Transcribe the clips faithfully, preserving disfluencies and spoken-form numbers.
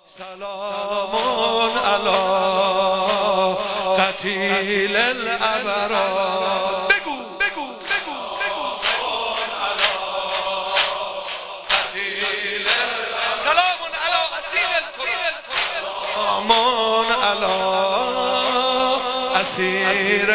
سلام علی قتیل الابرار. بگو بگو بگو بگو سلام علی اسیر الکرام. سلام علی اسیر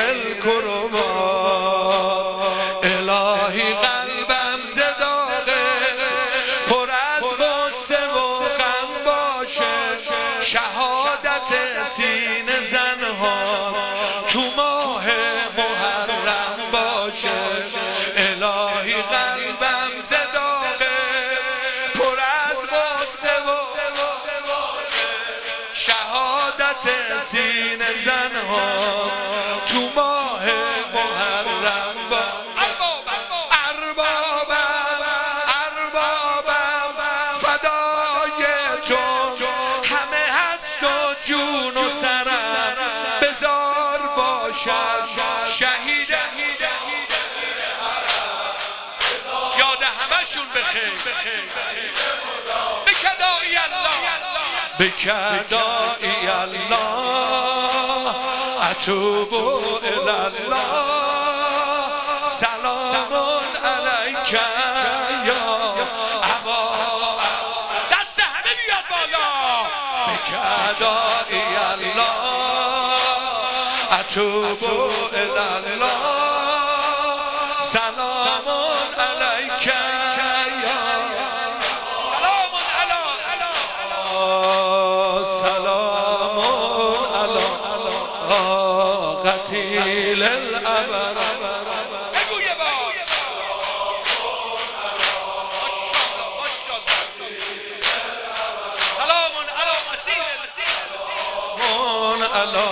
الکرام. الهی قلبم زداغه پر از غصه و غم باشه، شهادت سینه زنها تو ماه محرم باشه. الهی قلبم زداغه پر از غصه و شهادت سینه زنها تو ماه محرم باشه. جون و سرم بزار باشم شهید یاد همشون بخیر. بکدایی الله بکدایی الله اتوب الله. سلام علیک یا ابا. دست همه بیاد بالا. بکدایی الله اتوب الله. سلام علیک یا سلام علی سلام علی قتیل الابرار. بگو یه بار. سلام علی اسیر علی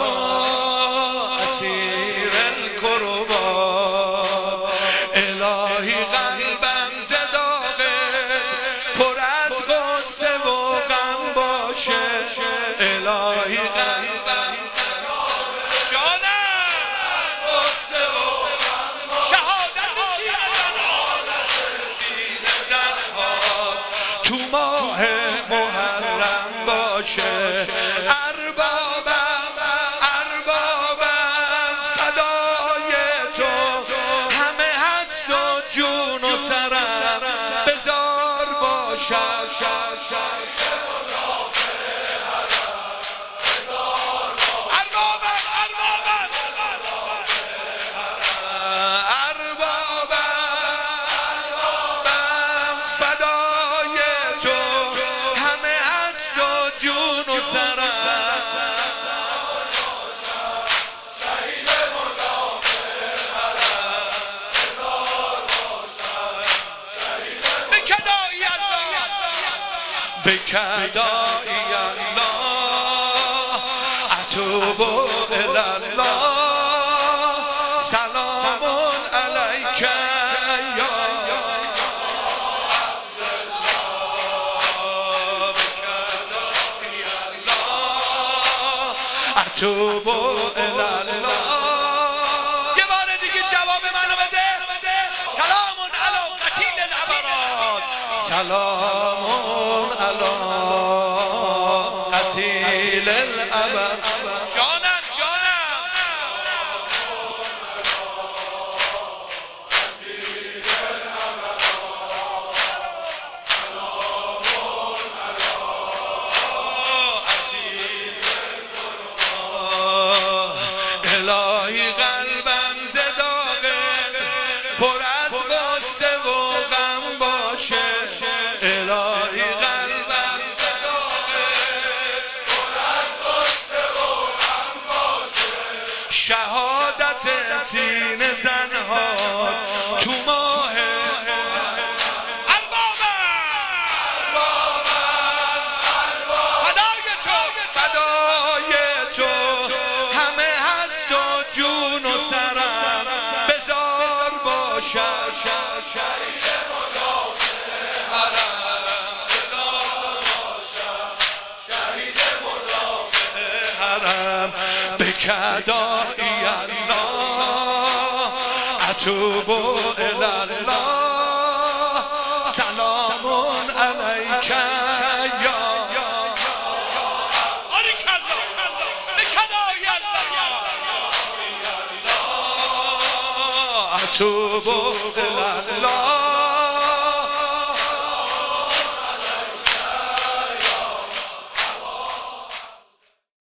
اسیر الکرام. الهی قلبم زداغه پر از غصه و غم باشه. الهی قلبم جانم غصه و شهادت سینه زنها تو ماه محرم باشه. اربابم اربابم فدای تو همه هست و جون و سرم بزار باشم. اربابم اربابم اربابم فدای تو همه هست و جون و سرم. بکدایی الله بکدایی الله اتوب الله. سلام علیک یا بکدایی الله اتوب الله. یه بار دیگه جواب منو بده. سلام علی قتیل الابرار. سلام علی قتیل الابرار. جانم جانم الهی قلبم زداغه پر از غصه و غم باشه. الهی قلبم زداغه پر از غصه و غم باشه. شهادت سینه زنها تو ماه فدای تو فدای تو همه هست و جون و سرم بزار باشم. شریف مدافع حرم بزار باشم. شریف مدافع حرم بکدایی الله اتوب الله. سلام علیک یا اتوب الله